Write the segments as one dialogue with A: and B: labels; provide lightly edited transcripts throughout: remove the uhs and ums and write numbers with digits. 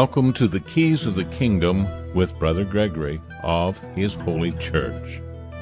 A: Welcome to the Keys of the Kingdom with Brother Gregory of His Holy Church.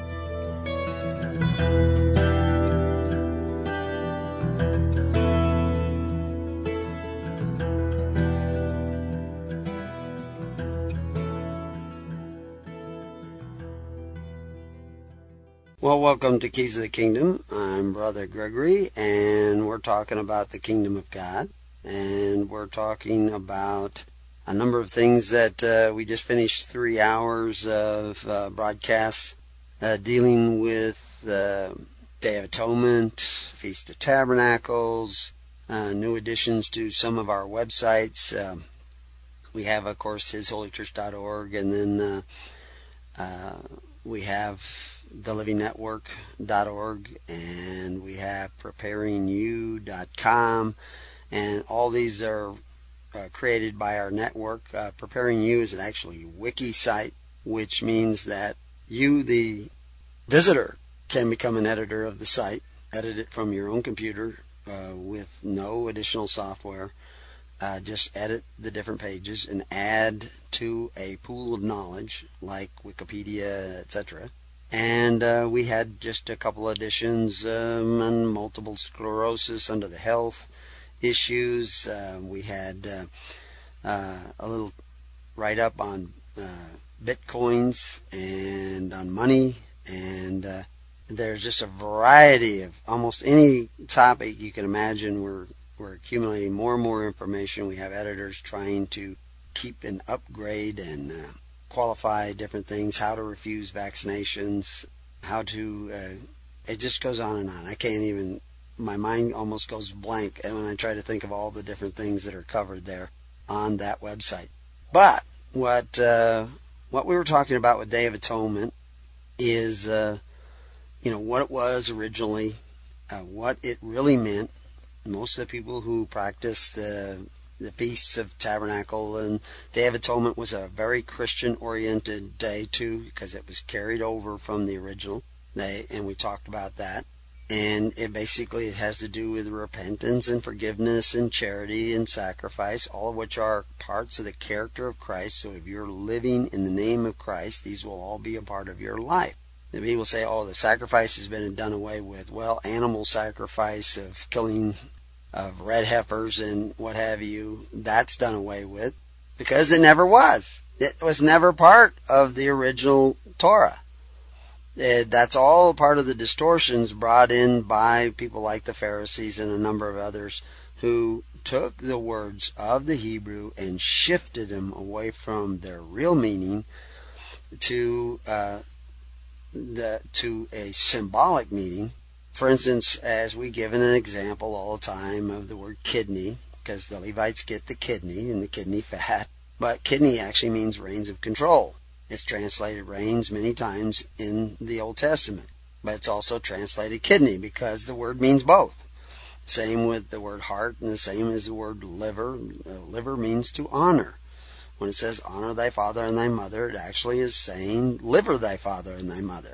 B: Well, welcome to Keys of the Kingdom. I'm Brother Gregory, and we're talking about the Kingdom of God, and we're talking about a number of things that we just finished 3 hours of broadcasts dealing with Day of Atonement, Feast of Tabernacles, new additions to some of our websites. We have, of course, hisholychurch.org, and then we have thelivingnetwork.org, and we have preparingyou.com, and all these are created by our network. Preparing You is actually a wiki site, which means that you, the visitor, can become an editor of the site, edit it from your own computer with no additional software. Just edit the different pages and add to a pool of knowledge like Wikipedia, etc. And we had just a couple editions on multiple sclerosis under the health issues. We had a little write-up on bitcoins and on money, and there's just a variety of almost any topic you can imagine. We're accumulating more and more information. We have editors trying to keep and upgrade and qualify different things, how to refuse vaccinations, how to, it just goes on and on. I can't even, my mind almost goes blank when I try to think of all the different things that are covered there on that website. But what we were talking about with Day of Atonement is, what it was originally, what it really meant. Most of the people who practice the Feasts of Tabernacle and Day of Atonement was a very Christian-oriented day too, because it was carried over from the original day, and we talked about that. And it basically has to do with repentance and forgiveness and charity and sacrifice, all of which are parts of the character of Christ. So if you're living in the name of Christ, these will all be a part of your life. The people say, oh, the sacrifice has been done away with. Well, animal sacrifice of killing of red heifers and what have you, that's done away with because it never was. It was never part of the original Torah. That's all part of the distortions brought in by people like the Pharisees and a number of others who took the words of the Hebrew and shifted them away from their real meaning to a symbolic meaning. For instance, as we give an example all the time of the word kidney, because the Levites get the kidney and the kidney fat, but kidney actually means reins of control. It's translated reins many times in the Old Testament, but it's also translated kidney because the word means both. Same with the word heart, and the same as the word liver. Liver means to honor. When it says honor thy father and thy mother, it actually is saying liver thy father and thy mother.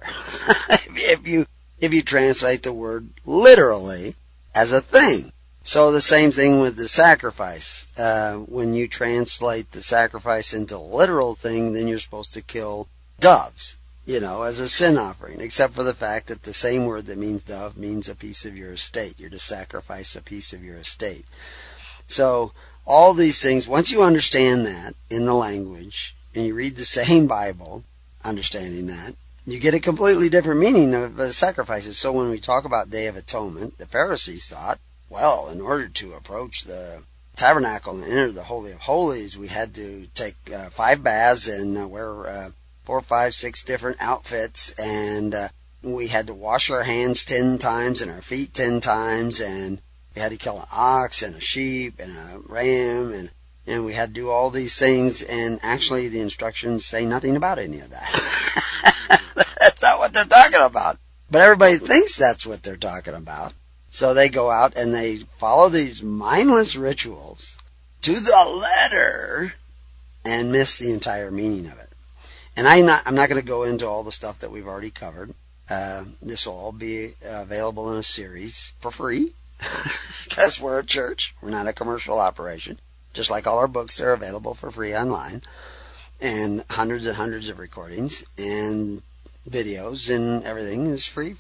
B: If you translate the word literally as a thing. So the same thing with the sacrifice. When you translate the sacrifice into a literal thing, then you're supposed to kill doves, as a sin offering, except for the fact that the same word that means dove means a piece of your estate. You're to sacrifice a piece of your estate. So all these things, once you understand that in the language, and you read the same Bible, understanding that, you get a completely different meaning of sacrifices. So when we talk about Day of Atonement, the Pharisees thought, well, in order to approach the tabernacle and enter the Holy of Holies, we had to take 5 baths and wear 4, 5, 6 different outfits, and we had to wash our hands 10 times and our feet 10 times, and we had to kill an ox and a sheep and a ram, and we had to do all these things, and actually the instructions say nothing about any of that. That's not what they're talking about. But everybody thinks that's what they're talking about. So they go out and they follow these mindless rituals to the letter and miss the entire meaning of it. And I'm not going to go into all the stuff that we've already covered. This will all be available in a series for free because we're a church. We're not a commercial operation. Just like all our books, they're available for free online, and hundreds and hundreds of recordings and videos and everything is free.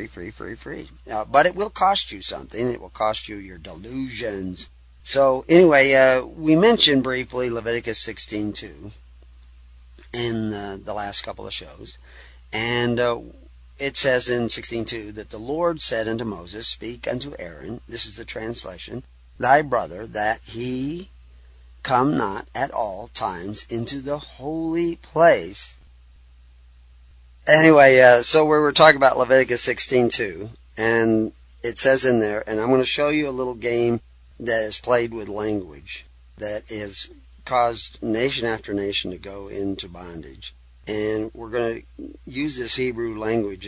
B: But it will cost you something. It will cost you your delusions. So anyway, we mentioned briefly Leviticus 16:2 in the last couple of shows. And it says in 16:2 that the Lord said unto Moses, speak unto Aaron, this is the translation, thy brother, that he come not at all times into the holy place. Anyway, so we were talking about Leviticus 16:2, and it says in there, and I'm going to show you a little game that is played with language that has caused nation after nation to go into bondage. And we're going to use this Hebrew language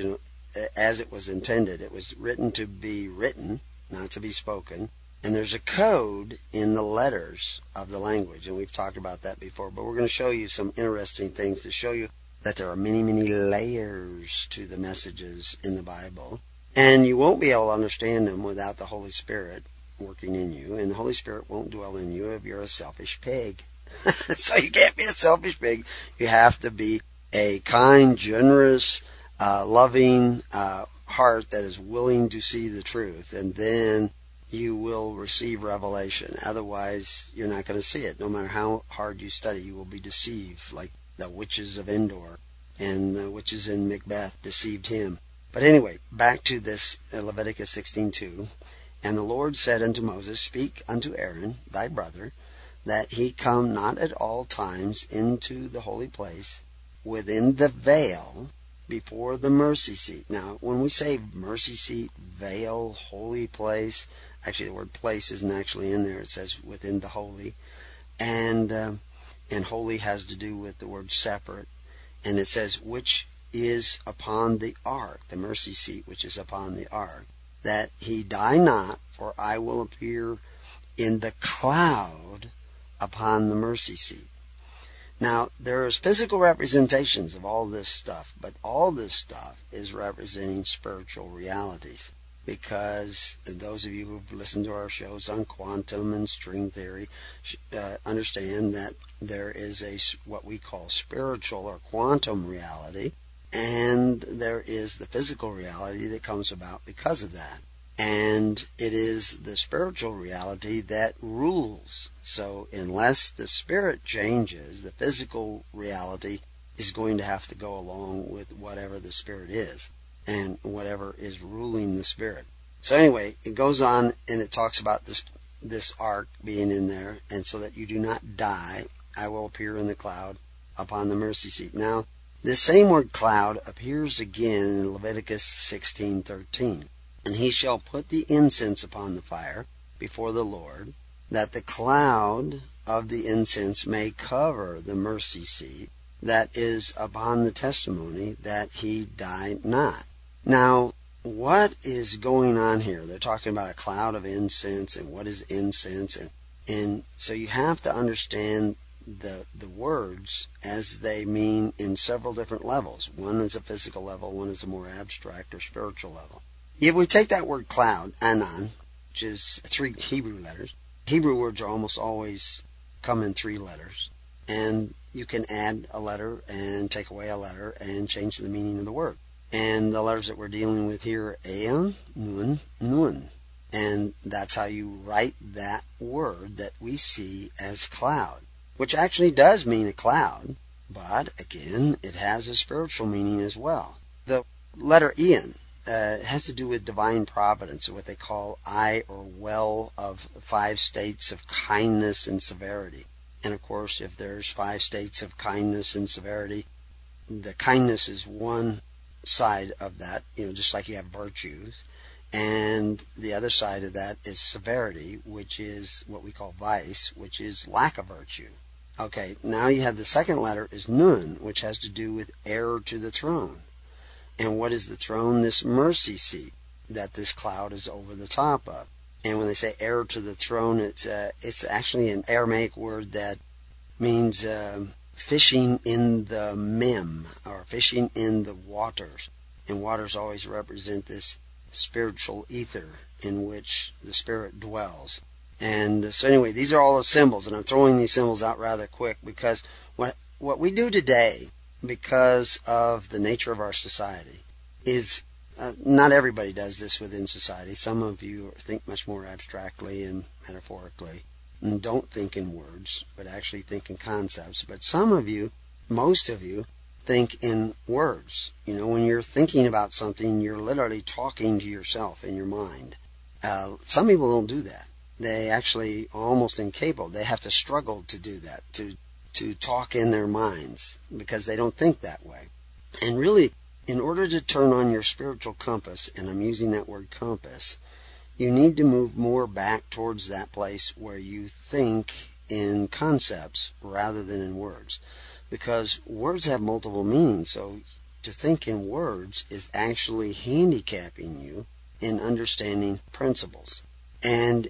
B: as it was intended. It was written to be written, not to be spoken. And there's a code in the letters of the language, and we've talked about that before. But we're going to show you some interesting things to show you that there are many, many layers to the messages in the Bible. And you won't be able to understand them without the Holy Spirit working in you. And the Holy Spirit won't dwell in you if you're a selfish pig. So you can't be a selfish pig. You have to be a kind, generous, loving heart that is willing to see the truth. And then you will receive revelation. Otherwise, you're not going to see it. No matter how hard you study, you will be deceived, like the witches of Endor and the witches in Macbeth deceived him. But anyway, back to this Leviticus 16:2. And the Lord said unto Moses, speak unto Aaron, thy brother, that he come not at all times into the holy place within the veil before the mercy seat. Now, when we say mercy seat, veil, holy place, actually the word place isn't actually in there. It says within the holy. And holy has to do with the word separate. And it says, which is upon the ark, the mercy seat which is upon the ark, that he die not, for I will appear in the cloud upon the mercy seat. Now, there's physical representations of all this stuff, but all this stuff is representing spiritual realities. Because those of you who've listened to our shows on quantum and string theory understand that there is what we call spiritual or quantum reality, and there is the physical reality that comes about because of that. And it is the spiritual reality that rules. So unless the spirit changes, the physical reality is going to have to go along with whatever the spirit is and whatever is ruling the spirit. So anyway, it goes on and it talks about this ark being in there, and so that you do not die, I will appear in the cloud upon the mercy seat. Now, this same word cloud appears again in Leviticus 16:13. And he shall put the incense upon the fire before the Lord, that the cloud of the incense may cover the mercy seat that is upon the testimony, that he die not. Now, what is going on here? They're talking about a cloud of incense, and what is incense? And so you have to understand the words as they mean in several different levels. One is a physical level, one is a more abstract or spiritual level. If we take that word cloud, anan, which is 3 Hebrew letters, Hebrew words are almost always come in 3 letters. And you can add a letter and take away a letter and change the meaning of the word. And the letters that we're dealing with here are ayan, nun, nun. And that's how you write that word that we see as cloud, which actually does mean a cloud, but again, it has a spiritual meaning as well. The letter ian has to do with divine providence, or what they call eye or well of 5 states of kindness and severity. And of course, if there's 5 states of kindness and severity, the kindness is one side of that, just like you have virtues. And the other side of that is severity, which is what we call vice, which is lack of virtue. Okay, now you have the second letter is nun, which has to do with heir to the throne. And what is the throne? This mercy seat that this cloud is over the top of. And when they say heir to the throne, it's actually an Aramaic word that means fishing in the mem, or fishing in the waters. And waters always represent this spiritual ether in which the spirit dwells. And so anyway, these are all the symbols, and I'm throwing these symbols out rather quick because what we do today, because of the nature of our society, is not everybody does this within society. Some of you think much more abstractly and metaphorically and don't think in words, but actually think in concepts. But some of you, most of you, think in words. You know, when you're thinking about something, you're literally talking to yourself in your mind. Some people don't do that. They actually are almost incapable. They have to struggle to do that, to talk in their minds, because they don't think that way. And really, in order to turn on your spiritual compass, and I'm using that word compass, you need to move more back towards that place where you think in concepts rather than in words. Because words have multiple meanings, so to think in words is actually handicapping you in understanding principles. And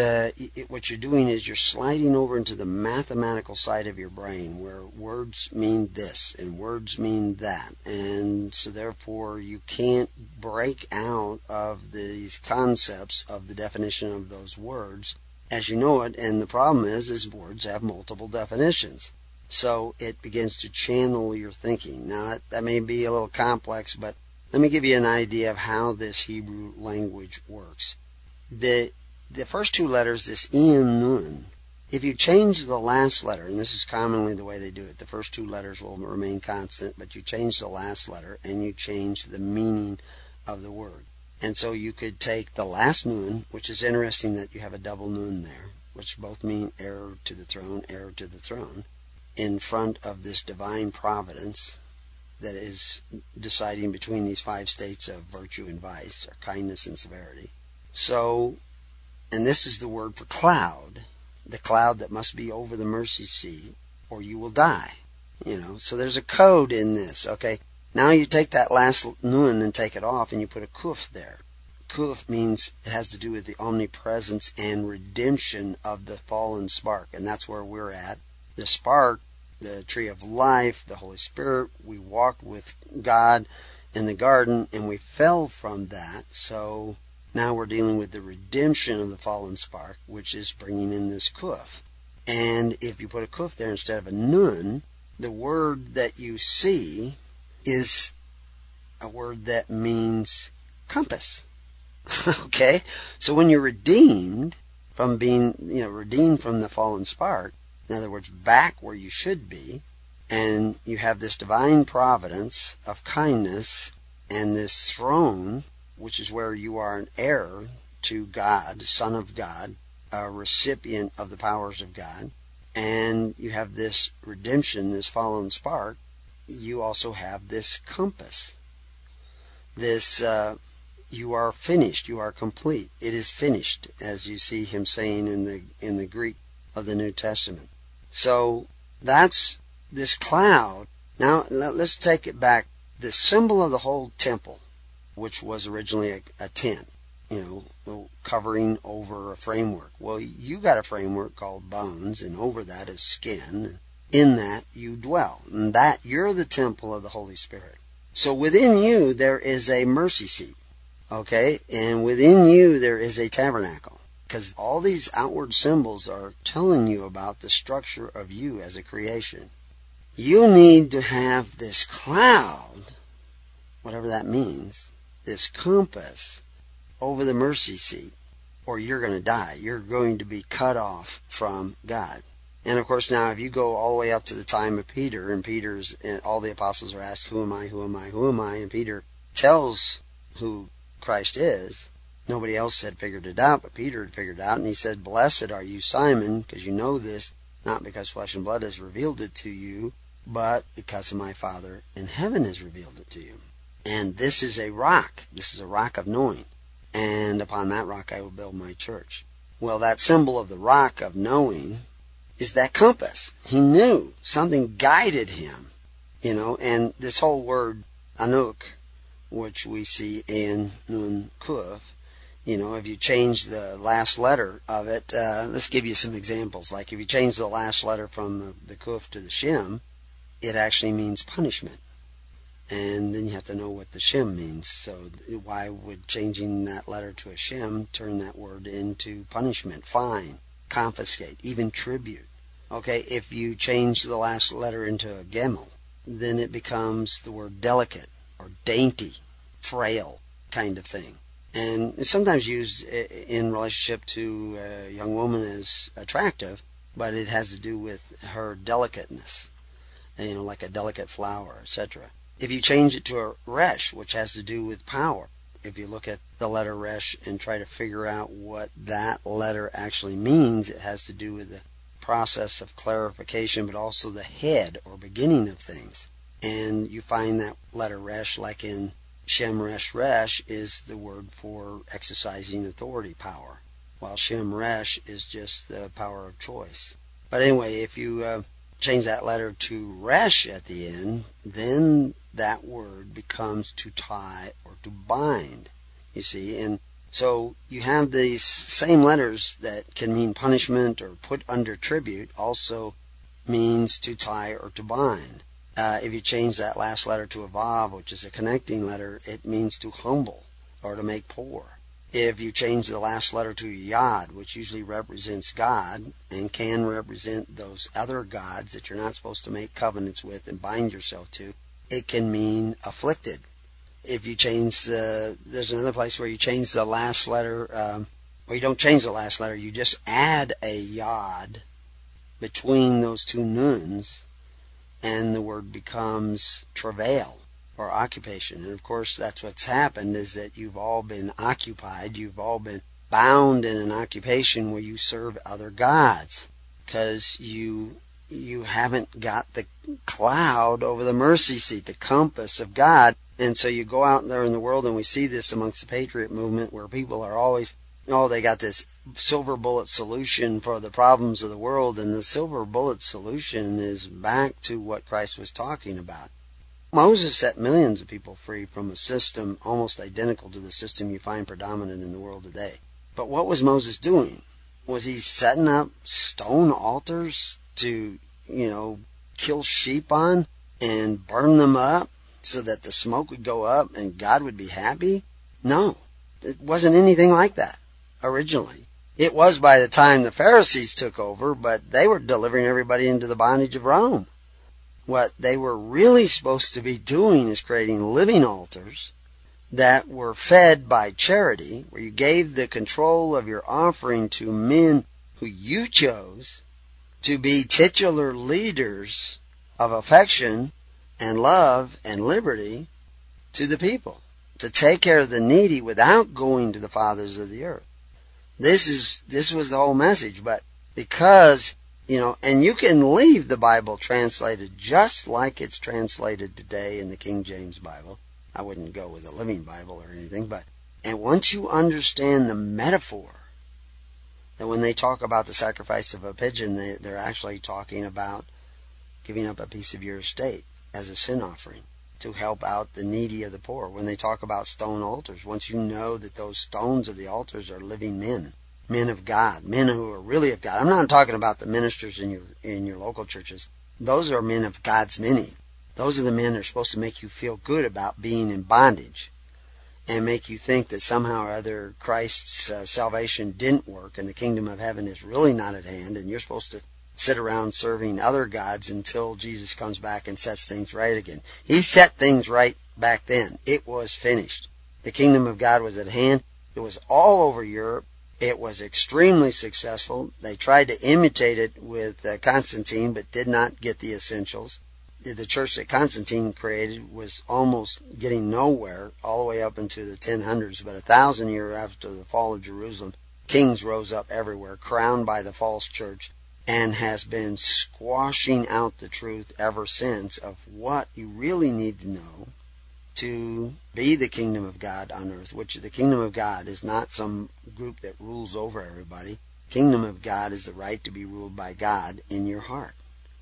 B: what you're doing is you're sliding over into the mathematical side of your brain where words mean this and words mean that. And so therefore you can't break out of these concepts of the definition of those words as you know it. And the problem is words have multiple definitions. So it begins to channel your thinking. Now that may be a little complex, but let me give you an idea of how this Hebrew language works. The first two letters, this Ein Nun, if you change the last letter, and this is commonly the way they do it, the first two letters will remain constant, but you change the last letter and you change the meaning of the word. And so you could take the last Nun, which is interesting that you have a double Nun there, which both mean heir to the throne, in front of this divine providence that is deciding between these five states of virtue and vice, or kindness and severity. So, and this is the word for cloud, the cloud that must be over the mercy seat, or you will die. You know, so there's a code in this, okay? Now you take that last nun and take it off, and you put a kuf there. Kuf means it has to do with the omnipresence and redemption of the fallen spark, and that's where we're at. The spark, the tree of life, the Holy Spirit, we walked with God in the garden, and we fell from that, so now we're dealing with the redemption of the fallen spark, which is bringing in this kuf. And if you put a kuf there instead of a nun, the word that you see is a word that means compass. Okay? So when you're redeemed from being, redeemed from the fallen spark, in other words, back where you should be, and you have this divine providence of kindness and this throne, which is where you are an heir to God, son of God, a recipient of the powers of God, and you have this redemption, this fallen spark, you also have this compass. This, you are finished, you are complete. It is finished, as you see him saying in the Greek of the New Testament. So that's this cloud. Now let's take it back. The symbol of the whole temple, which was originally a tent, covering over a framework. Well, you got a framework called bones, and over that is skin. In that you dwell, and that you're the temple of the Holy Spirit. So within you there is a mercy seat, okay? And within you there is a tabernacle, because all these outward symbols are telling you about the structure of you as a creation. You need to have this cloud, whatever that means, this compass over the mercy seat, or you're going to die. You're going to be cut off from God. And of course now if you go all the way up to the time of Peter, and all the apostles are asked, who am I, who am I, who am I? And Peter tells who Christ is. Nobody else had figured it out, but Peter had figured it out, and he said, blessed are you, Simon, because you know this, not because flesh and blood has revealed it to you, but because of my Father in heaven has revealed it to you. And this is a rock. This is a rock of knowing. And upon that rock I will build my church. Well, that symbol of the rock of knowing is that compass. He knew. Something guided him. And this whole word, Anuk, which we see in Nun Kuf, if you change the last letter of it, let's give you some examples. Like if you change the last letter from the Kuf to the Shem, it actually means punishment. And then you have to know what the Shem means. So why would changing that letter to a Shem turn that word into punishment, fine, confiscate, even tribute? Okay, if you change the last letter into a Gimel, then it becomes the word delicate or dainty, frail kind of thing. And it's sometimes used in relationship to a young woman as attractive, but it has to do with her delicateness, like a delicate flower, etc. If you change it to a resh, which has to do with power, if you look at the letter resh and try to figure out what that letter actually means, it has to do with the process of clarification, but also the head or beginning of things. And you find that letter resh, like in Shem Resh Resh, is the word for exercising authority, power, while Shem Resh is just the power of choice. But anyway, if you change that letter to resh at the end, then that word becomes to tie or to bind, you see. And so you have these same letters that can mean punishment or put under tribute, also means to tie or to bind. If you change that last letter to a vav, which is a connecting letter, it means to humble or to make poor. If you change the last letter to yad, which usually represents God and can represent those other gods that you're not supposed to make covenants with and bind yourself to, it can mean afflicted. If you change there's another place where you change the last letter, or you don't change the last letter, you just add a yad between those two nuns, and the word becomes travail or occupation. And of course that's what's happened, is that you've all been occupied, you've all been bound in an occupation where you serve other gods, because you haven't got the cloud over the mercy seat, the compass of God. And so you go out there in the world, and we see this amongst the Patriot movement, where people are always, they got this silver bullet solution for the problems of the world, and the silver bullet solution is back to what Christ was talking about. Moses set millions of people free from a system almost identical to the system you find predominant in the world today. But what was Moses doing? Was he setting up stone altars to, kill sheep on and burn them up so that the smoke would go up and God would be happy? No, it wasn't anything like that originally. It was by the time the Pharisees took over, but they were delivering everybody into the bondage of Rome. What they were really supposed to be doing is creating living altars that were fed by charity, where you gave the control of your offering to men who you chose to be titular leaders of affection and love and liberty to the people, to take care of the needy without going to the fathers of the earth. This was the whole message. But because, and you can leave the Bible translated just like it's translated today in the King James Bible. I wouldn't go with a Living Bible or anything, and once you understand the metaphor, that when they talk about the sacrifice of a pigeon, they're actually talking about giving up a piece of your estate as a sin offering to help out the needy of the poor. When they talk about stone altars, once you know that those stones of the altars are living men of God, men who are really of God. I'm not talking about the ministers in your local churches. Those are men of God's many. Those are the men that are supposed to make you feel good about being in bondage and make you think that somehow or other Christ's salvation didn't work and the kingdom of heaven is really not at hand, and you're supposed to sit around serving other gods until Jesus comes back and sets things right again. He set things right back then. It was finished. The kingdom of God was at hand. It was all over Europe. It was extremely successful. They tried to imitate it with Constantine, but did not get the essentials. The church that Constantine created was almost getting nowhere all the way up into the 1000s. But 1,000 years after the fall of Jerusalem, kings rose up everywhere, crowned by the false church, and has been squashing out the truth ever since of what you really need to know to be the kingdom of God on earth, which the kingdom of God is not some group that rules over everybody. Kingdom of God is the right to be ruled by God in your heart.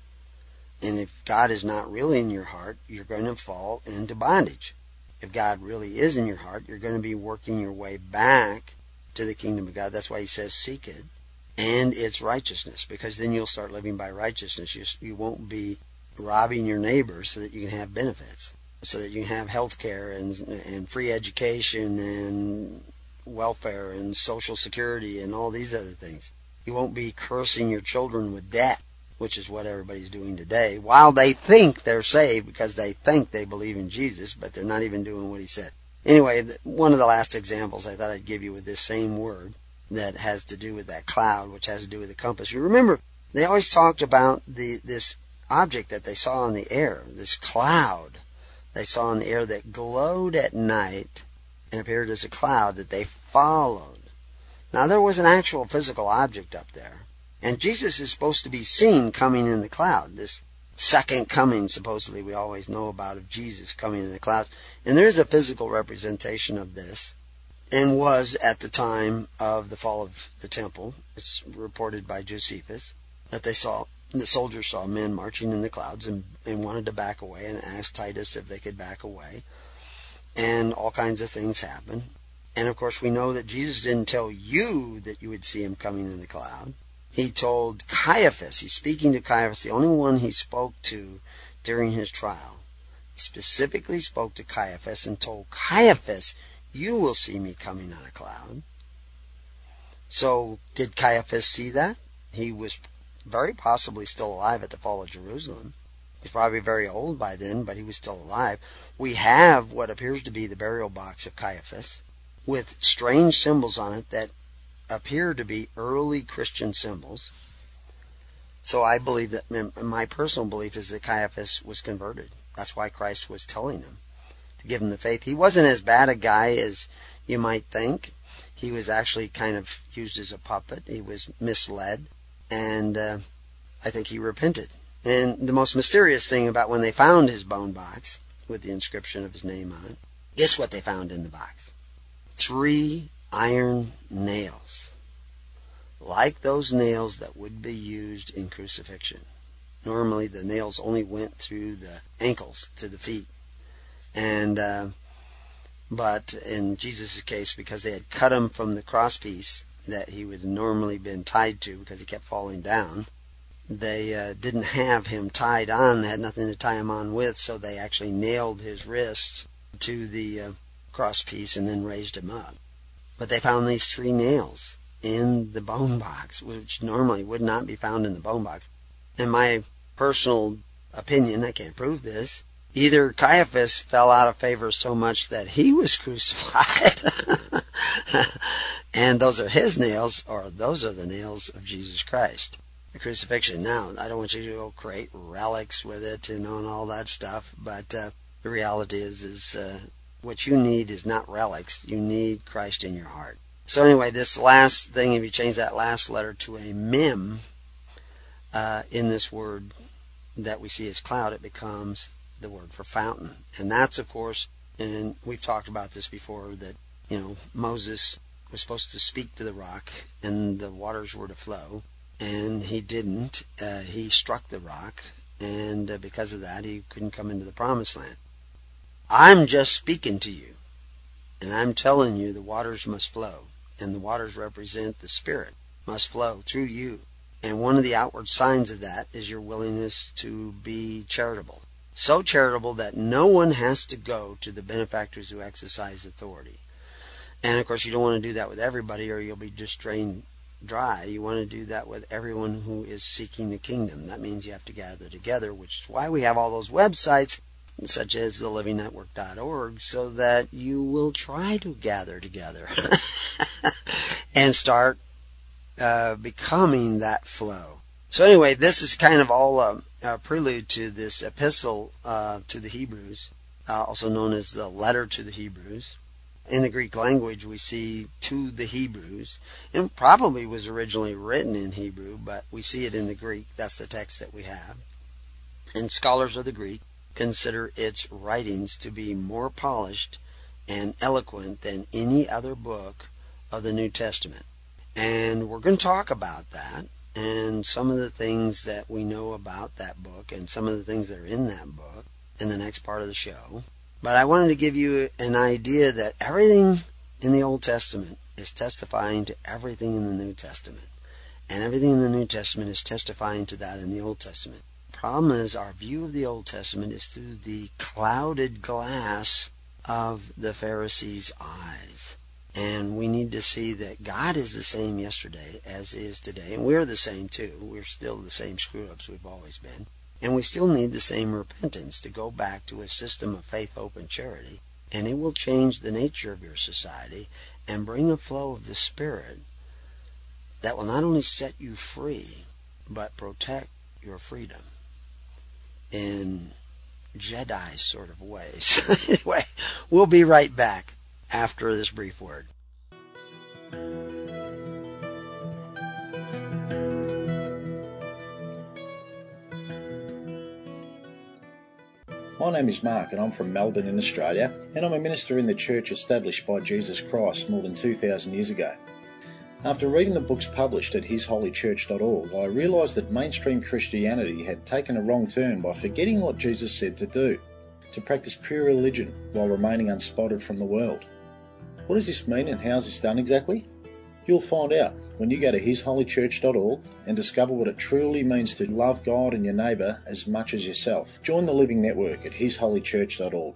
B: And if God is not really in your heart, you're going to fall into bondage. If God really is in your heart, you're going to be working your way back to the kingdom of God. That's why he says seek it and its righteousness, because then you'll start living by righteousness. You won't be robbing your neighbor so that you can have benefits. so that you can have health care and free education and welfare and social security and all these other things. You won't be cursing your children with debt, which is what everybody's doing today, while they think they're saved because they think they believe in Jesus, but they're not even doing what he said. Anyway, one of the last examples I thought I'd give you with this same word that has to do with that cloud, which has to do with the compass. You remember, they always talked about this object that they saw in the air, this cloud they saw in the air that glowed at night and appeared as a cloud that they followed. Now, there was an actual physical object up there, and Jesus is supposed to be seen coming in the cloud, this second coming, supposedly, we always know about, of Jesus coming in the clouds. And there's a physical representation of this, and was at the time of the fall of the temple. It's reported by Josephus that the soldiers saw men marching in the clouds and wanted to back away and asked Titus if they could back away. And all kinds of things happened. And of course we know that Jesus didn't tell you that you would see him coming in the cloud. He told Caiaphas, he's speaking to Caiaphas, the only one he spoke to during his trial. He specifically spoke to Caiaphas and told Caiaphas, you will see me coming on a cloud. So did Caiaphas see that? He was very possibly still alive at the fall of Jerusalem. He's probably very old by then, but he was still alive. We have what appears to be the burial box of Caiaphas, with strange symbols on it that appear to be early Christian symbols. So I believe that, my personal belief is that Caiaphas was converted. That's why Christ was telling him to give him the faith. He wasn't as bad a guy as you might think. He was actually kind of used as a puppet. He was misled, and I think he repented. And the most mysterious thing about when they found his bone box with the inscription of his name on it, guess what they found in the box? 3 iron nails, like those nails that would be used in crucifixion. Normally the nails only went through the ankles to the feet, and but in Jesus' case, because they had cut him from the crosspiece that he would have normally been tied to because he kept falling down, they didn't have him tied on. They had nothing to tie him on with, so they actually nailed his wrists to the crosspiece and then raised him up. But they found these 3 nails in the bone box, which normally would not be found in the bone box. In my personal opinion, I can't prove this, either Caiaphas fell out of favor so much that he was crucified, and those are his nails, or those are the nails of Jesus Christ. The crucifixion. Now, I don't want you to go create relics with it, and all that stuff, but the reality is what you need is not relics. You need Christ in your heart. So anyway, this last thing, if you change that last letter to a mem in this word that we see as cloud, it becomes the word for fountain. And that's, of course, and we've talked about this before, that, Moses was supposed to speak to the rock and the waters were to flow, and he didn't. He struck the rock, and because of that, he couldn't come into the promised land. I'm just speaking to you, and I'm telling you the waters must flow, and the waters represent the Spirit, must flow through you. And one of the outward signs of that is your willingness to be charitable. So charitable that no one has to go to the benefactors who exercise authority. And of course you don't want to do that with everybody, or you'll be just drained dry. You want to do that with everyone who is seeking the kingdom. That means you have to gather together, which is why we have all those websites such as thelivingnetwork.org, so that you will try to gather together and start becoming that flow. So anyway, this is kind of all a prelude to this epistle to the Hebrews, also known as the letter to the Hebrews. In the Greek language, we see to the Hebrews. It probably was originally written in Hebrew, but we see it in the Greek. That's the text that we have. And scholars of the Greek consider its writings to be more polished and eloquent than any other book of the New Testament. And we're going to talk about that and some of the things that we know about that book and some of the things that are in that book in the next part of the show. But I wanted to give you an idea that everything in the Old Testament is testifying to everything in the New Testament. And everything in the New Testament is testifying to that in the Old Testament. problem is our view of the Old Testament is through the clouded glass of the Pharisees' eyes. And we need to see that God is the same yesterday as is today. And we're the same too. We're still the same screw-ups we've always been. And we still need the same repentance to go back to a system of faith, hope, and charity. And it will change the nature of your society and bring a flow of the Spirit that will not only set you free, but protect your freedom in Jedi sort of ways. Anyway, we'll be right back after this brief word.
C: My name is Mark and I'm from Melbourne in Australia, and I'm a minister in the church established by Jesus Christ more than 2,000 years ago. After reading the books published at hisholychurch.org, I realised that mainstream Christianity had taken a wrong turn by forgetting what Jesus said to do, to practice pure religion while remaining unspotted from the world. What does this mean and how is this done exactly? You'll find out when you go to hisholychurch.org and discover what it truly means to love God and your neighbour as much as yourself. Join the Living Network at hisholychurch.org.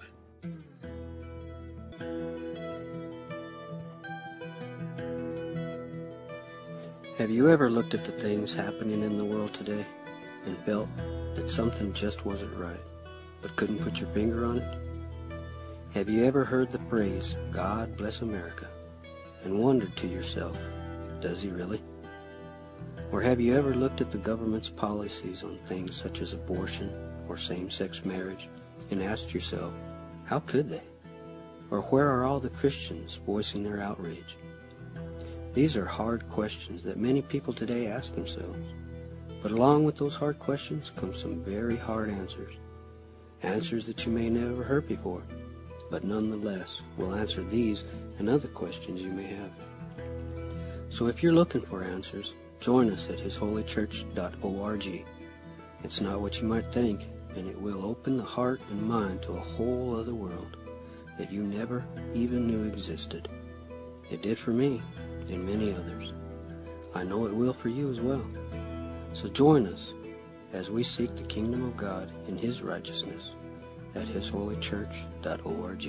D: Have you ever looked at the things happening in the world today and felt that something just wasn't right, but couldn't put your finger on it? Have you ever heard the phrase, God bless America, and wondered to yourself, does he really? Or have you ever looked at the government's policies on things such as abortion or same-sex marriage and asked yourself, how could they? Or where are all the Christians voicing their outrage? These are hard questions that many people today ask themselves. But along with those hard questions come some very hard answers. Answers that you may never heard before, but nonetheless will answer these and other questions you may have. So if you're looking for answers, join us at hisholychurch.org. It's not what you might think, and it will open the heart and mind to a whole other world that you never even knew existed. It did for me and many others. I know it will for you as well. So join us as we seek the kingdom of God and his righteousness at hisholychurch.org.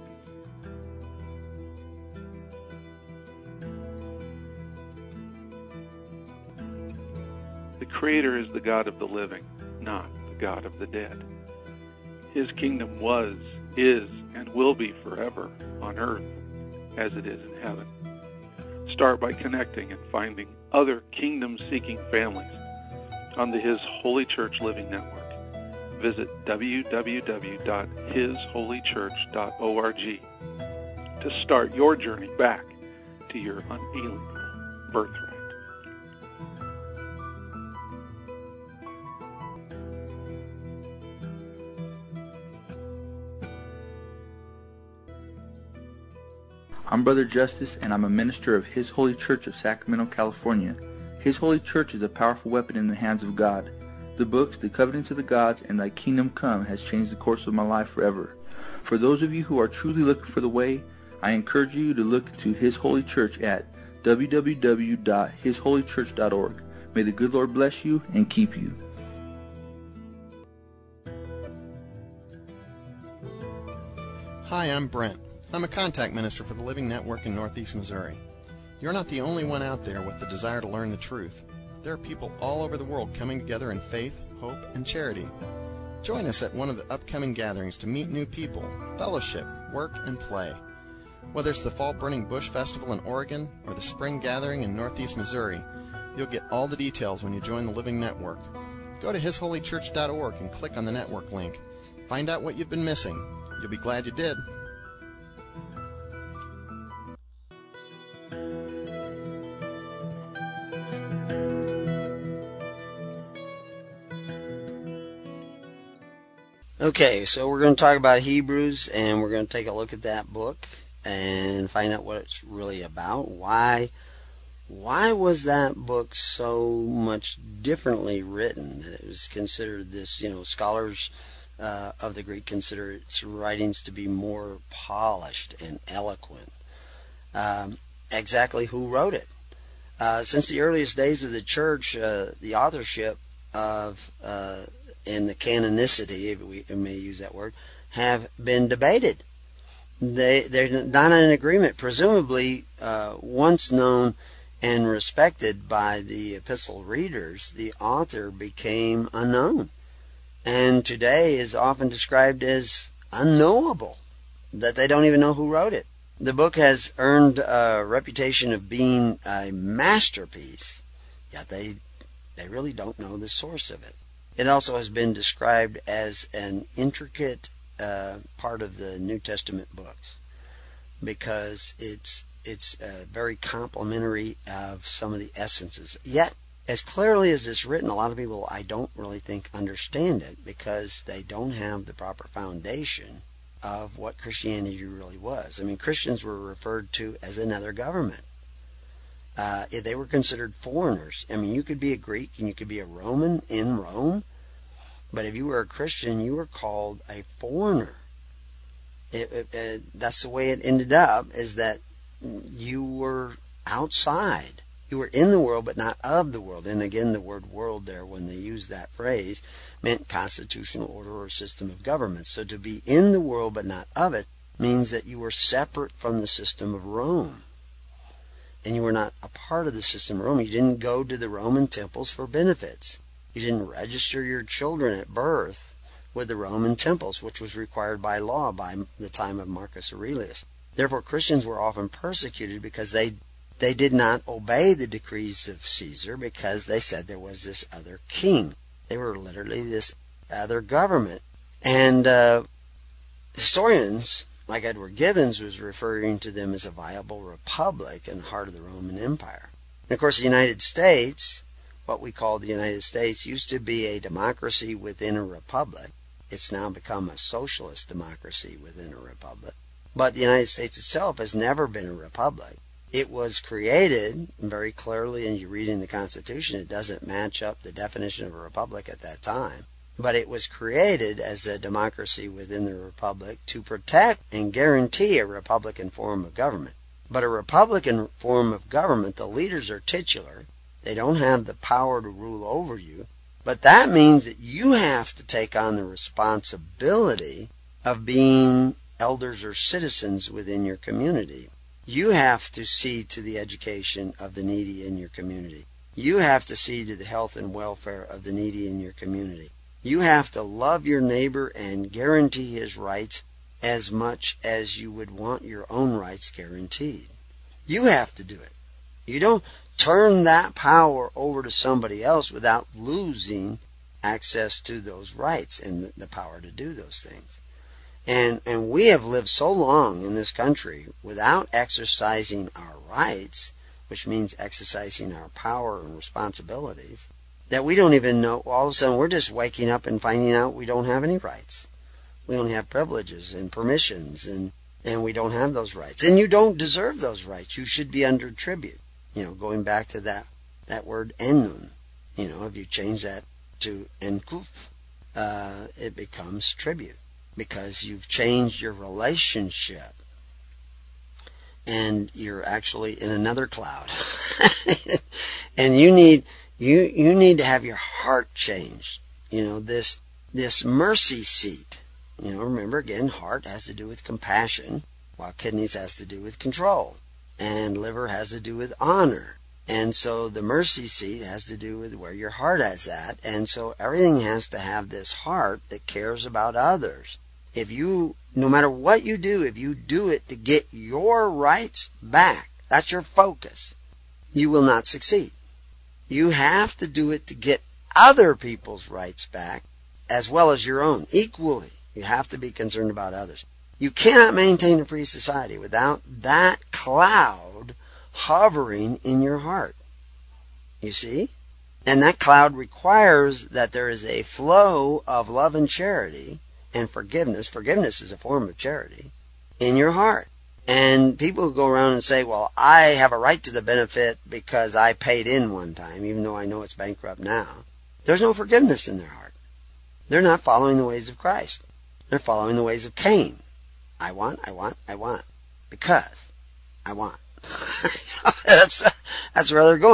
E: The Creator is the God of the living, not the God of the dead. His kingdom was, is, and will be forever on earth as it is in heaven. Start by connecting and finding other kingdom-seeking families on the His Holy Church Living Network. Visit www.hisholychurch.org to start your journey back to your unalienable birthright.
F: I'm Brother Justice, and I'm a minister of His Holy Church of Sacramento, California. His Holy Church is a powerful weapon in the hands of God. The books, The Covenants of the Gods, and Thy Kingdom Come has changed the course of my life forever. For those of you who are truly looking for the way, I encourage you to look to His Holy Church at www.hisholychurch.org. May the good Lord bless you and keep you.
G: Hi, I'm Brent. I'm a contact minister for the Living Network in Northeast Missouri. You're not the only one out there with the desire to learn the truth. There are people all over the world coming together in faith, hope, and charity. Join us at one of the upcoming gatherings to meet new people, fellowship, work, and play. Whether it's the Fall Burning Bush Festival in Oregon or the Spring Gathering in Northeast Missouri, you'll get all the details when you join the Living Network. Go to hisholychurch.org and click on the network link. Find out what you've been missing. You'll be glad you did.
B: Okay, so we're going to talk about Hebrews, and we're going to take a look at that book and find out what it's really about. Why was that book so much differently written? That it was considered this, scholars of the Greek consider its writings to be more polished and eloquent. Exactly who wrote it? Since the earliest days of the church, the authorship of and the canonicity, if we may use that word, have been debated. They're not in agreement. Presumably, once known and respected by the epistle readers, the author became unknown, and today is often described as unknowable, that they don't even know who wrote it. The book has earned a reputation of being a masterpiece, yet they really don't know the source of it. It also has been described as an intricate part of the New Testament books, because it's very complimentary of some of the essences. Yet, as clearly as it's written, a lot of people, I don't really think, understand it, because they don't have the proper foundation of what Christianity really was. I mean, Christians were referred to as another government. They were considered foreigners. I mean, you could be a Greek and you could be a Roman in Rome, but if you were a Christian, you were called a foreigner. That's the way it ended up, is that you were outside. You were in the world, but not of the world. And again, the word world there, when they used that phrase, meant constitutional order or system of government. So to be in the world, but not of it, means that you were separate from the system of Rome. And you were not a part of the system of Rome. You didn't go to the Roman temples for benefits. You didn't register your children at birth with the Roman temples, which was required by law by the time of Marcus Aurelius. Therefore, Christians were often persecuted because they did not obey the decrees of Caesar, because they said there was this other king. They were literally this other government. And historians, like Edward Gibbons, was referring to them as a viable republic in the heart of the Roman Empire. And of course, the United States, what we call the United States, used to be a democracy within a republic. It's now become a socialist democracy within a republic. But the United States itself has never been a republic. It was created very clearly, and you read in the Constitution, it doesn't match up the definition of a republic at that time. But it was created as a democracy within the republic to protect and guarantee a republican form of government. But a republican form of government, the leaders are titular. They don't have the power to rule over you. But that means that you have to take on the responsibility of being elders or citizens within your community. You have to see to the education of the needy in your community. You have to see to the health and welfare of the needy in your community. You have to love your neighbor and guarantee his rights as much as you would want your own rights guaranteed. You have to do it. You don't turn that power over to somebody else without losing access to those rights and the power to do those things. And we have lived so long in this country without exercising our rights, which means exercising our power and responsibilities, that we don't even know. All of a sudden we're just waking up and finding out we don't have any rights. We only have privileges and permissions, and we don't have those rights. And you don't deserve those rights. You should be under tribute. Going back to that word ennun. If you change that to enkuf, it becomes tribute, because you've changed your relationship and you're actually in another cloud. And you need to have your heart changed. This mercy seat. Remember again, heart has to do with compassion, while kidneys has to do with control, and liver has to do with honor. And so the mercy seat has to do with where your heart is at. And so everything has to have this heart that cares about others. No matter what you do, if you do it to get your rights back, that's your focus, you will not succeed. You have to do it to get other people's rights back as well as your own, equally. You have to be concerned about others. You cannot maintain a free society without that cloud hovering in your heart. You see? And that cloud requires that there is a flow of love and charity and forgiveness. Forgiveness is a form of charity in your heart. And people who go around and say, well, I have a right to the benefit because I paid in one time, even though I know it's bankrupt now. There's no forgiveness in their heart. They're not following the ways of Christ. They're following the ways of Cain. I want, because I want. That's where they're going.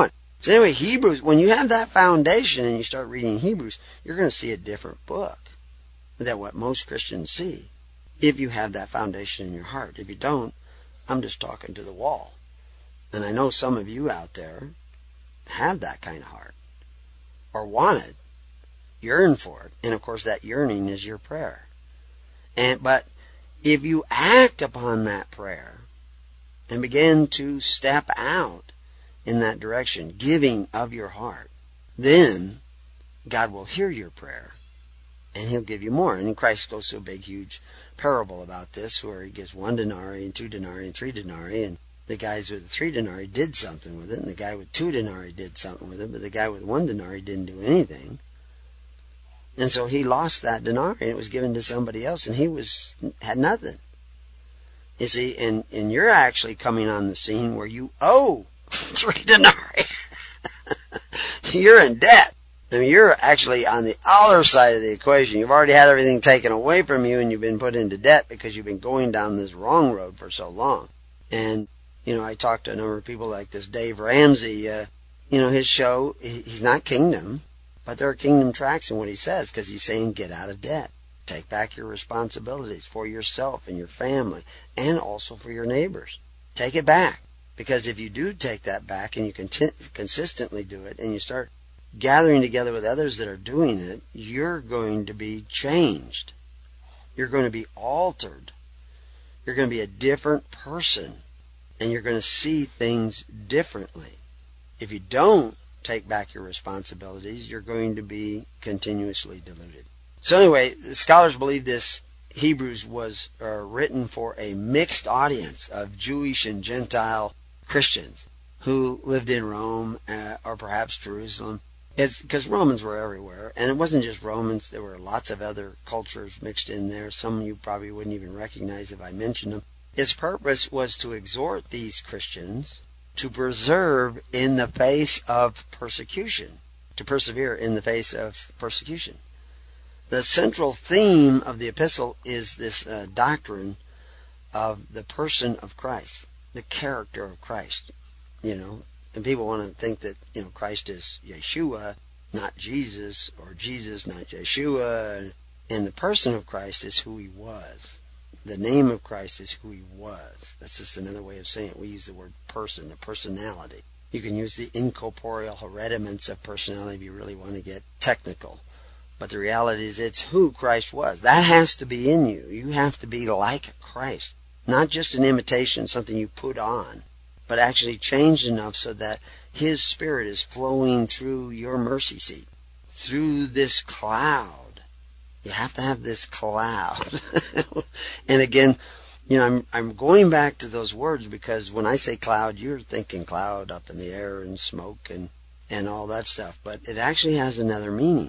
B: So anyway, Hebrews, when you have that foundation and you start reading Hebrews, you're going to see a different book than what most Christians see if you have that foundation in your heart. If you don't, I'm just talking to the wall. And I know some of you out there have that kind of heart, or want it, yearn for it, and of course that yearning is your prayer. But if you act upon that prayer and begin to step out in that direction, giving of your heart, then God will hear your prayer and he'll give you more. And Christ goes through a big, huge parable about this where he gives 1 denarii and 2 denarii and 3 denarii, and the guys with the 3 denarii did something with it, and the guy with 2 denarii did something with it, but the guy with 1 denarii didn't do anything. And so he lost that denarii, and it was given to somebody else, and he had nothing. You see, and you're actually coming on the scene where you owe 3 denarii. You're in debt. I mean, you're actually on the other side of the equation. You've already had everything taken away from you, and you've been put into debt because you've been going down this wrong road for so long. And, I talked to a number of people like this Dave Ramsey. His show, he's not kingdom, but there are kingdom tracks in what he says, because he's saying get out of debt. Take back your responsibilities for yourself and your family, and also for your neighbors. Take it back. Because if you do take that back and you consistently do it, and you start gathering together with others that are doing it, you're going to be changed. You're going to be altered. You're going to be a different person, and you're going to see things differently. If you don't take back your responsibilities, you're going to be continuously deluded. So anyway, the scholars believe this Hebrews was written for a mixed audience of Jewish and Gentile Christians who lived in Rome or perhaps Jerusalem. It's because Romans were everywhere, and it wasn't just Romans. There were lots of other cultures mixed in there. Some you probably wouldn't even recognize if I mentioned them. His purpose was to exhort these Christians to preserve in the face of persecution, to persevere in the face of persecution. The central theme of the epistle is this doctrine of the person of Christ, the character of Christ, And people want to think that, Christ is Yeshua, not Jesus, or Jesus, not Yeshua. And the person of Christ is who he was. The name of Christ is who he was. That's just another way of saying it. We use the word person, a personality. You can use the incorporeal herediments of personality if you really want to get technical. But the reality is it's who Christ was. That has to be in you. You have to be like Christ. Not just an imitation, something you put on, but actually changed enough so that his spirit is flowing through your mercy seat, through this cloud. You have to have this cloud. And again, I'm going back to those words because when I say cloud, you're thinking cloud up in the air and smoke and all that stuff. But it actually has another meaning.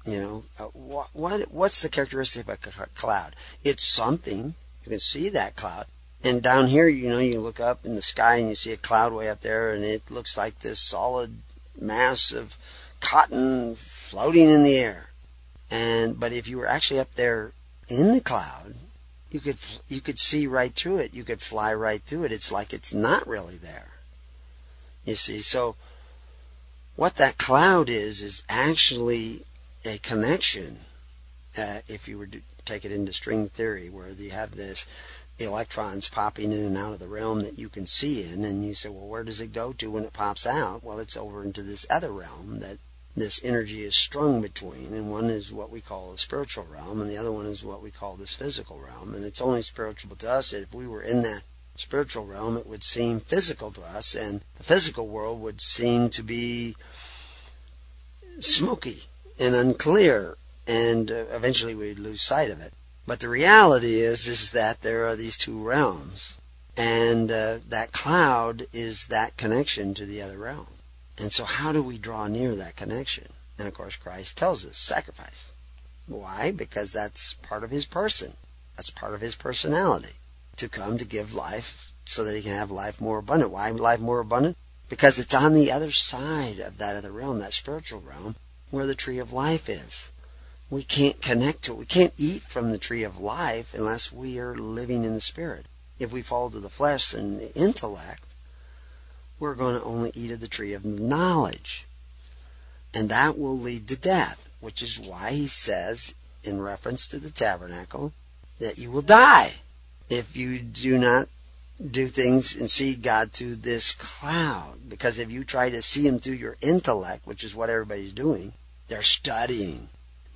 B: What's the characteristic of a cloud? It's something. You can see that cloud. And down here, you look up in the sky and you see a cloud way up there, and it looks like this solid mass of cotton floating in the air. But if you were actually up there in the cloud, you could see right through it. You could fly right through it. It's like it's not really there. You see, so what that cloud is actually a connection. If you were to take it into string theory, where you have this electrons popping in and out of the realm that you can see in, and you say, well, where does it go to when it pops out? Well, it's over into this other realm that this energy is strung between, and one is what we call the spiritual realm, and the other one is what we call this physical realm. And it's only spiritual to us. If we were in that spiritual realm, it would seem physical to us, and the physical world would seem to be smoky and unclear, and eventually we'd lose sight of it. But the reality is that there are these two realms, and that cloud is that connection to the other realm. And so how do we draw near that connection? And of course Christ tells us, sacrifice. Why? Because that's part of his person. That's part of his personality, to come to give life so that he can have life more abundant. Why life more abundant? Because it's on the other side of that other realm, that spiritual realm, where the tree of life is. We can't connect to it. We can't eat from the tree of life unless we are living in the spirit. If we fall to the flesh and the intellect, we're going to only eat of the tree of knowledge. And that will lead to death, which is why he says, in reference to the tabernacle, that you will die if you do not do things and see God through this cloud. Because if you try to see him through your intellect, which is what everybody's doing, they're studying,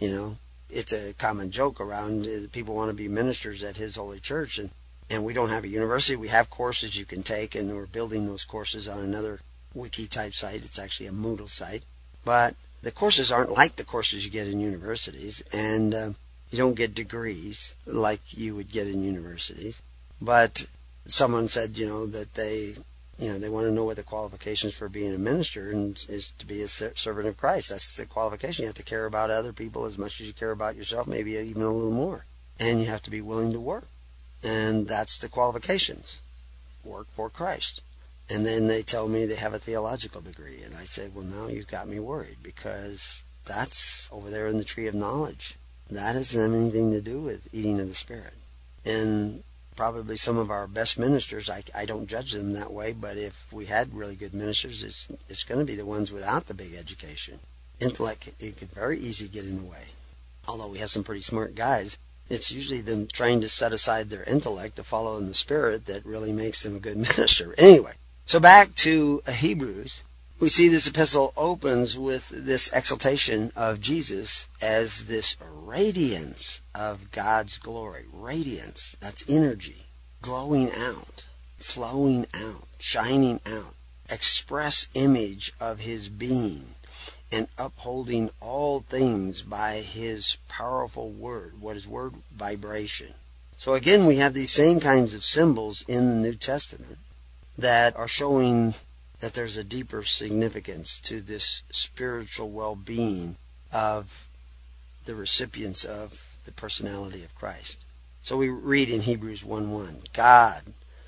B: It's a common joke around. People want to be ministers at His Holy Church, and we don't have a university. We have courses you can take, and we're building those courses on another wiki-type site. It's actually a Moodle site. But the courses aren't like the courses you get in universities, and you don't get degrees like you would get in universities. But someone said, that they want to know what the qualifications for being a minister is to be a servant of Christ. That's the qualification. You have to care about other people as much as you care about yourself, maybe even a little more. And you have to be willing to work. And that's the qualifications. Work for Christ. And then they tell me they have a theological degree. And I say, well, now you've got me worried, because that's over there in the tree of knowledge. That doesn't have anything to do with eating of the Spirit. And probably some of our best ministers, I don't judge them that way, but if we had really good ministers, it's going to be the ones without the big education. Intellect, it could very easily get in the way. Although we have some pretty smart guys, it's usually them trying to set aside their intellect to follow in the Spirit that really makes them a good minister. Anyway, so back to Hebrews. We see this epistle opens with this exaltation of Jesus as this radiance of God's glory. Radiance, that's energy, glowing out, flowing out, shining out, express image of His being, and upholding all things by His powerful word. What is word? Vibration. So again, we have these same kinds of symbols in the New Testament that are showing that there's a deeper significance to this spiritual well-being of the recipients of the personality of Christ. So we read in Hebrews 1:1, God,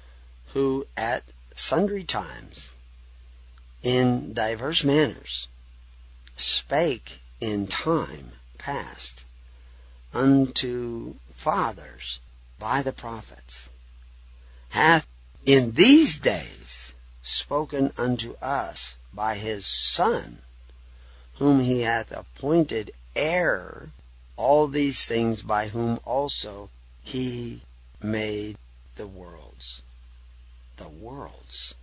B: who at sundry times, in diverse manners, spake in time past unto fathers by the prophets, hath in these days spoken unto us by His Son, whom He hath appointed heir, all these things, by whom also He made the worlds. The worlds.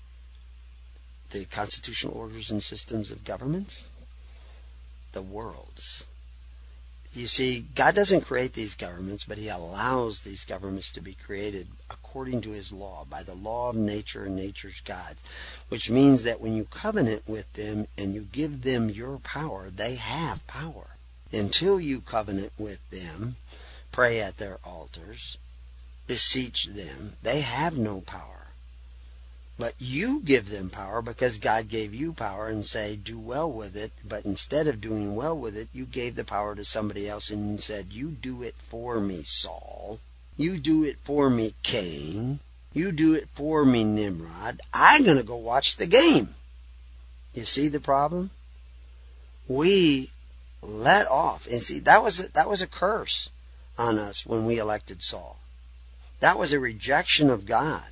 B: The constitutional orders and systems of governments. The worlds. You see, God doesn't create these governments, but He allows these governments to be created according to His law, by the law of nature and nature's gods, which means that when you covenant with them and you give them your power, they have power. Until you covenant with them, pray at their altars, beseech them, they have no power. But you give them power because God gave you power, and say, do well with it. But instead of doing well with it, you gave the power to somebody else and said, you do it for me, Saul. You do it for me, Cain. You do it for me, Nimrod. I'm going to go watch the game. You see the problem? We let off. And see, that was a curse on us when we elected Saul. That was a rejection of God.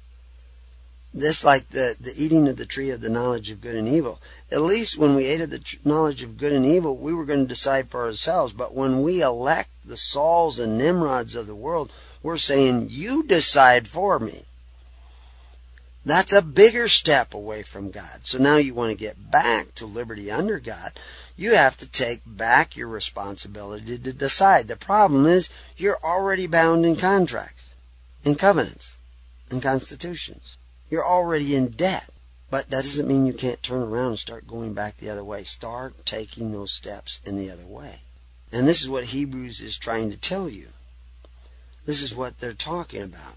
B: This, like the eating of the tree of the knowledge of good and evil. At least when we ate of the knowledge of good and evil, we were going to decide for ourselves. But when we elect the Sauls and Nimrods of the world, we're saying, you decide for me. That's a bigger step away from God. So now you want to get back to liberty under God. You have to take back your responsibility to decide. The problem is you're already bound in contracts, in covenants, in constitutions. You're already in debt. But that doesn't mean you can't turn around and start going back the other way. Start taking those steps in the other way. And this is what Hebrews is trying to tell you. This is what they're talking about.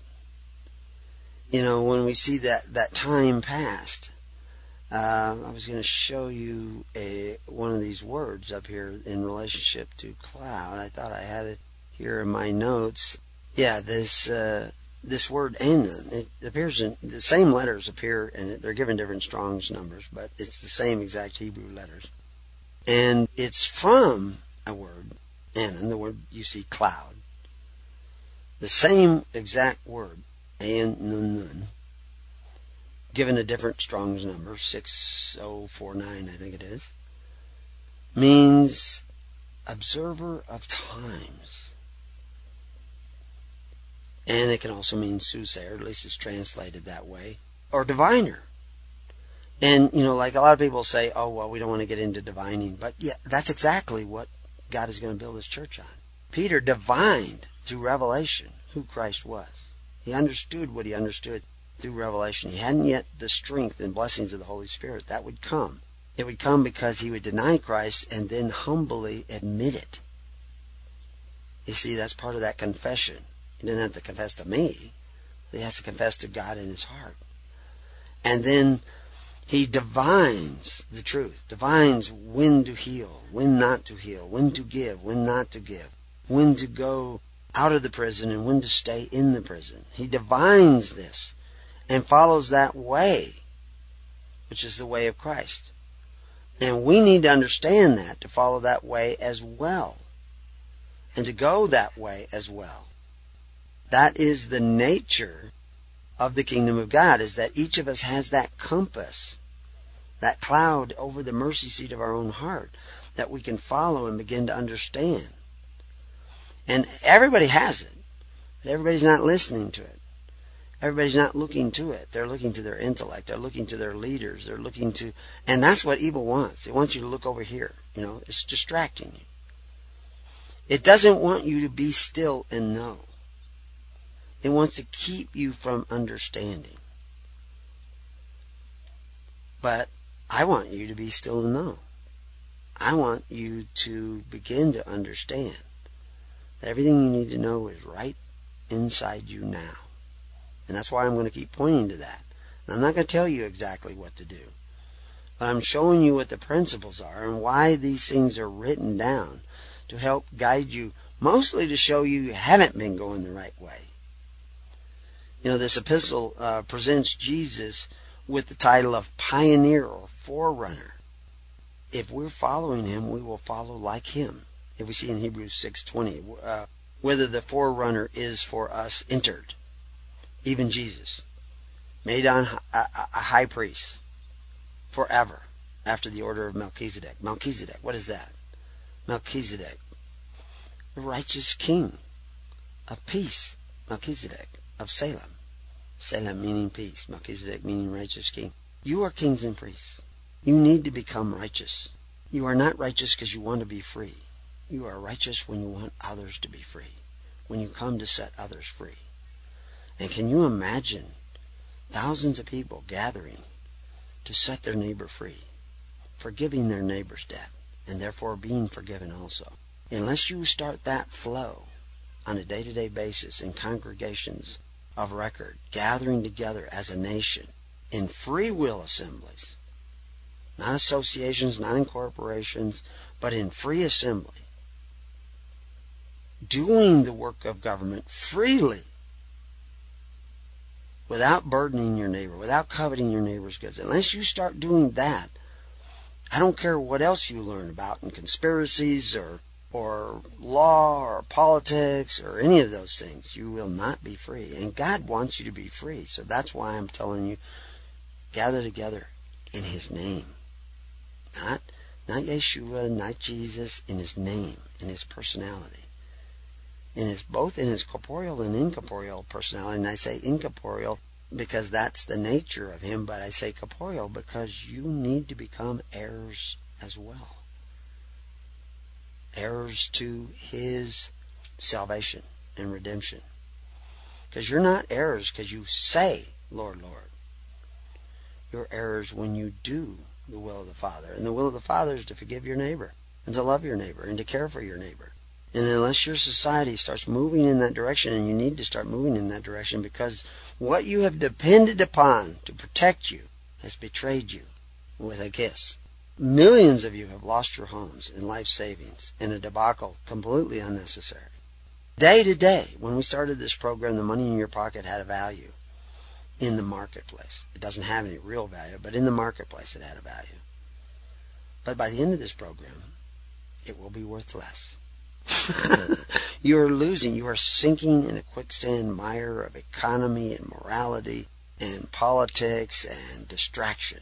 B: You know, when we see that time past, I was going to show you one of these words up here in relationship to cloud. I thought I had it here in my notes. Yeah, this word Anan, it appears in the same letters appear, and they're given different Strong's numbers, but it's the same exact Hebrew letters. And it's from a word, Anan, the word you see cloud. The same exact word, An-nun-nun, given a different Strong's number, 6049 I think it is, means observer of times. And it can also mean soothsayer, at least it's translated that way, or diviner. And, like a lot of people say, oh, well, we don't want to get into divining. But yeah, that's exactly what God is going to build his church on. Peter divined through revelation who Christ was. He understood what he understood through revelation. He hadn't yet the strength and blessings of the Holy Spirit. That would come. It would come because he would deny Christ and then humbly admit it. You see, that's part of that confession. He didn't have to confess to me. He has to confess to God in his heart. And then he divines the truth, divines when to heal, when not to heal, when to give, when not to give, when to go out of the prison and when to stay in the prison. He divines this and follows that way, which is the way of Christ. And we need to understand that, to follow that way as well, and to go that way as well. That is the nature of the kingdom of God, is that each of us has that compass, that cloud over the mercy seat of our own heart that we can follow and begin to understand. And everybody has it, but everybody's not listening to it. Everybody's not looking to it. They're looking to their intellect. They're looking to their leaders. They're looking to, and that's what evil wants. It wants you to look over here. It's distracting you. It doesn't want you to be still and know. It wants to keep you from understanding. But I want you to be still and know. I want you to begin to understand that everything you need to know is right inside you now. And that's why I'm going to keep pointing to that. And I'm not going to tell you exactly what to do. But I'm showing you what the principles are and why these things are written down to help guide you, mostly to show you haven't been going the right way. This epistle presents Jesus with the title of pioneer or forerunner. If we're following him, we will follow like him. If we see in Hebrews 6:20, whether the forerunner is for us entered, even Jesus, made on a high priest forever after the order of Melchizedek. Melchizedek, what is that? Melchizedek, the righteous king of peace. Melchizedek of Salem. Salem meaning peace. Melchizedek meaning righteous king. You are kings and priests. You need to become righteous. You are not righteous because you want to be free. You are righteous when you want others to be free. When you come to set others free. And can you imagine thousands of people gathering to set their neighbor free, forgiving their neighbor's debt, and therefore being forgiven also? Unless you start that flow on a day-to-day basis in congregations of record, gathering together as a nation in free will assemblies, not associations, not in corporations, but in free assembly, doing the work of government freely, without burdening your neighbor, without coveting your neighbor's goods. Unless you start doing that, I don't care what else you learn about in conspiracies or law or politics or any of those things, you will not be free. And God wants you to be free. So that's why I'm telling you, gather together in his name. Not Yeshua, not Jesus, in his name, in his personality. Both in his corporeal and incorporeal personality. And I say incorporeal because that's the nature of him, but I say corporeal because you need to become heirs as well. Heirs to his salvation and redemption. Because you're not heirs because you say, Lord, Lord. You're heirs when you do the will of the Father. And the will of the Father is to forgive your neighbor, and to love your neighbor, and to care for your neighbor. And unless your society starts moving in that direction, and you need to start moving in that direction, because what you have depended upon to protect you has betrayed you with a kiss. Millions of you have lost your homes and life savings in a debacle completely unnecessary. Day to day, when we started this program, the money in your pocket had a value in the marketplace. It doesn't have any real value, but in the marketplace it had a value. But by the end of this program, it will be worth less. You are losing. You are sinking in a quicksand mire of economy and morality and politics and distraction.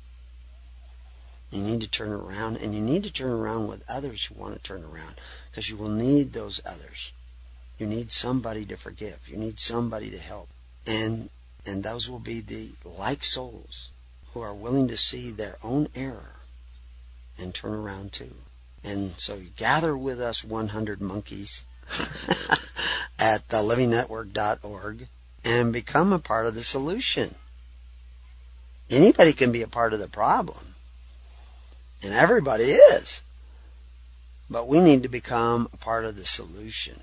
B: You need to turn around, and you need to turn around with others who want to turn around, because you will need those others. You need somebody to forgive. You need somebody to help. And those will be the like souls who are willing to see their own error and turn around too. And so you gather with us 100 monkeys at thelivingnetwork.org and become a part of the solution. Anybody can be a part of the problem. And everybody is. But we need to become a part of the solution.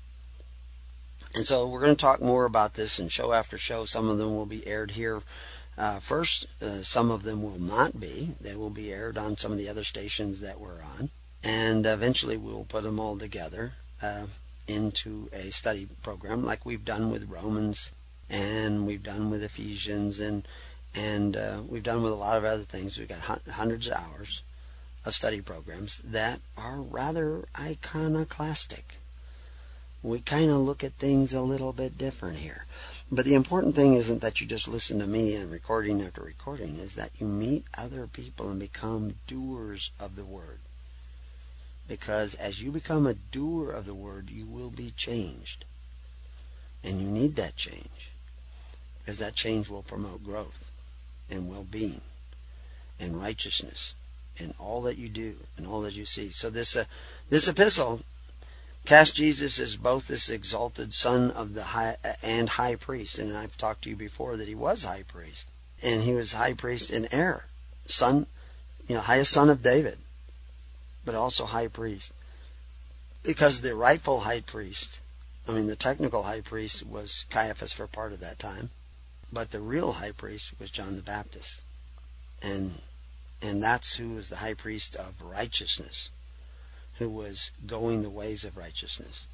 B: And so we're going to talk more about this in show after show. Some of them will be aired here first. Some of them will not be. They will be aired on some of the other stations that we're on. And eventually we'll put them all together into a study program like we've done with Romans, and we've done with Ephesians, and we've done with a lot of other things. We've got hundreds of hours of study programs that are rather iconoclastic. We kind of look at things a little bit different here. But the important thing isn't that you just listen to me and recording after recording, is that you meet other people and become doers of the Word. Because as you become a doer of the Word, you will be changed. And you need that change. Because that change will promote growth and well-being and righteousness in all that you do and all that you see. So this epistle cast Jesus as both this exalted son of the high priest. And I've talked to you before that he was high priest. And he was high priest in error. Son, highest son of David. But also high priest. Because the rightful high priest, the technical high priest was Caiaphas for part of that time. But the real high priest was John the Baptist. And that's who was the high priest of righteousness, who was going the ways of righteousness.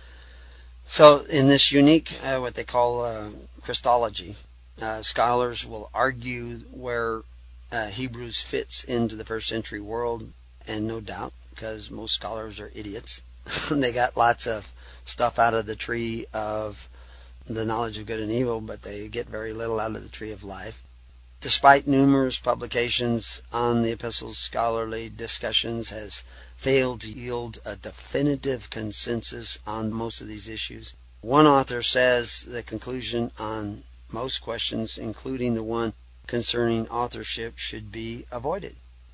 B: So in this unique, what they call Christology, scholars will argue where Hebrews fits into the first century world, and no doubt, because most scholars are idiots. They got lots of stuff out of the tree of the knowledge of good and evil, but they get very little out of the tree of life. Despite numerous publications on the epistle's scholarly discussions has failed to yield a definitive consensus on most of these issues. One author says the conclusion on most questions, including the one concerning authorship, should be avoided.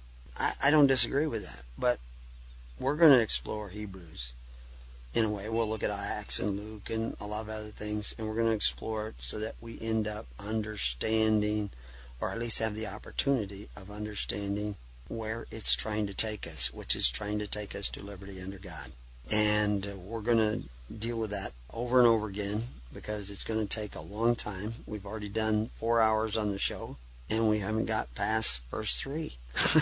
B: I don't disagree with that, but we're going to explore Hebrews in a way. We'll look at Acts and Luke and a lot of other things, and we're going to explore it so that we end up understanding, or at least have the opportunity of understanding, where it's trying to take us, which is trying to take us to liberty under God. And we're going to deal with that over and over again, because it's going to take a long time. We've already done 4 hours on the show, and we haven't got past verse 3.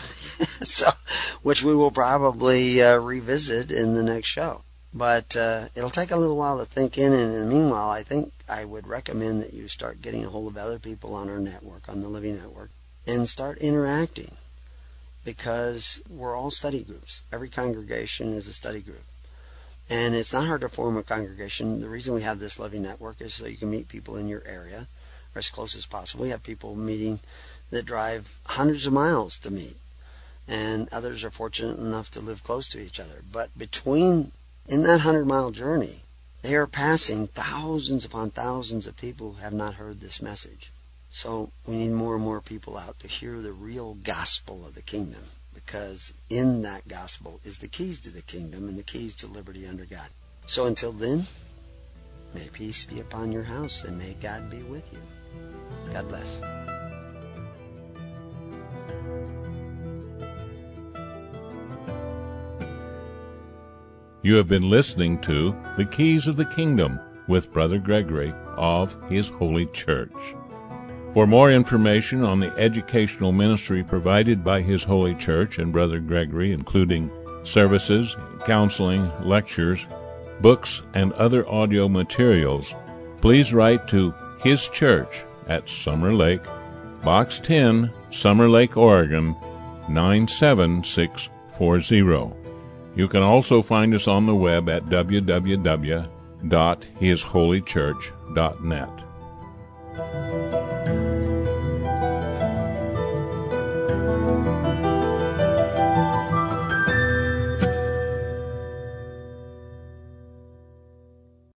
B: So, which we will probably revisit in the next show. But it'll take a little while to think in, and in the meanwhile, I think I would recommend that you start getting a hold of other people on our network, on the Living Network, and start interacting, because we're all study groups. Every congregation is a study group. And it's not hard to form a congregation. The reason we have this Living Network is so you can meet people in your area, or as close as possible. We have people meeting that drive hundreds of miles to meet, and others are fortunate enough to live close to each other. But in that 100-mile journey, they are passing thousands upon thousands of people who have not heard this message. So we need more and more people out to hear the real gospel of the kingdom, because in that gospel is the keys to the kingdom and the keys to liberty under God. So until then, may peace be upon your house, and may God be with you. God bless.
A: You have been listening to The Keys of the Kingdom with Brother Gregory of His Holy Church. For more information on the educational ministry provided by His Holy Church and Brother Gregory, including services, counseling, lectures, books, and other audio materials, please write to His Church at Summer Lake, Box 10, Summer Lake, Oregon, 97640. You can also find us on the web at www.hisholychurch.net.